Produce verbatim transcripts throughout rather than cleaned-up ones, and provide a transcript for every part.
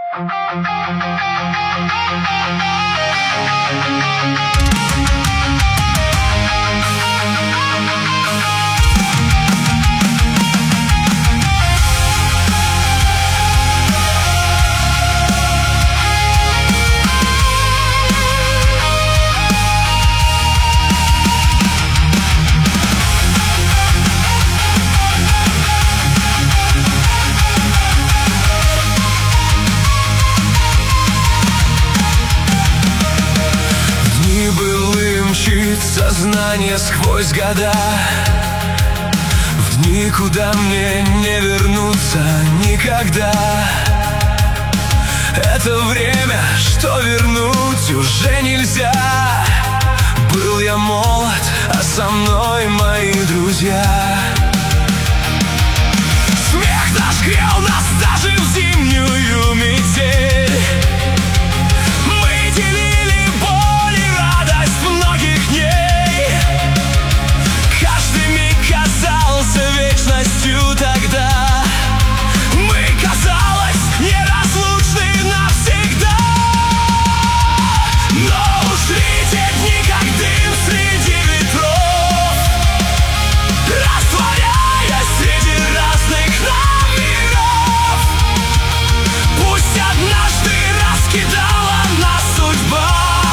Сознание сквозь года, в дни, куда мне не вернуться никогда. Это время, что вернуть уже нельзя. Был я молод, а со мной мои друзья. Смех наш грел нас даже в зимнюю метель. Мы делили боль и радость многих дней. Вечностью тогда мы, казалось, неразлучны навсегда. Но ушли те дни, как дым среди ветров, растворяясь среди разных нам миров. Пусть однажды раскидала нас судьба,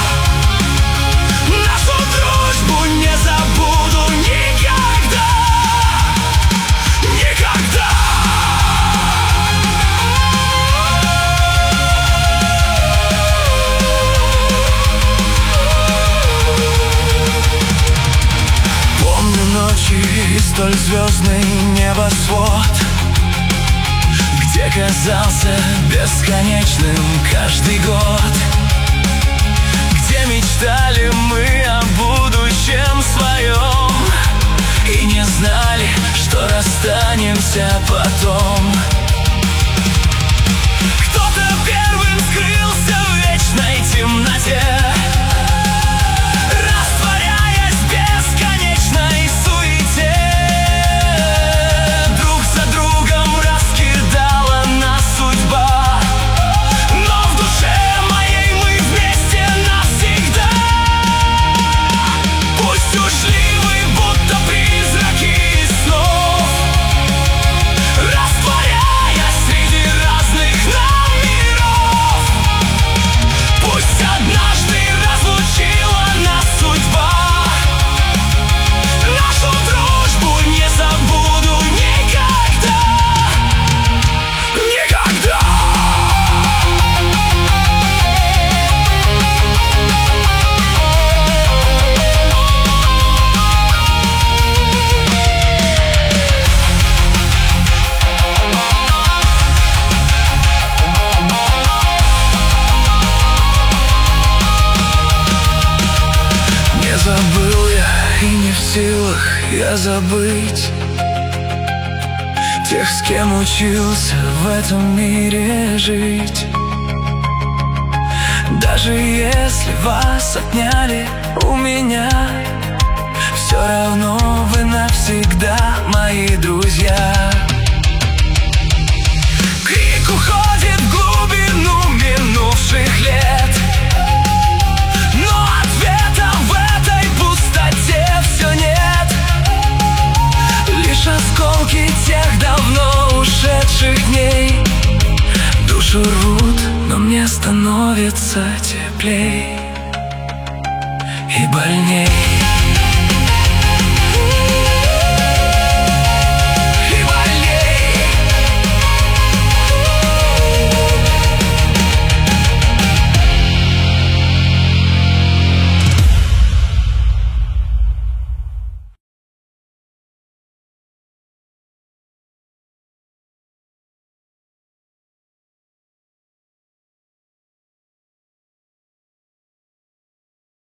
нашу дружбу не забуду никогда. И столь звездный небосвод, где казался бесконечным каждый год, где мечтали мы о будущем своем и не знали, что расстанемся потом. Кто-то первым скрылся в вечной темноте, я забыть тех, с кем учился в этом мире жить. Даже если вас отняли у меня, все равно вы навсегда мои друзья. Крик уходит в глубину минувших лет, но ответа в этой пустоте все нет. Лишь осколки тех давно ушедших дней душу рвут, но мне становится теплей и больней.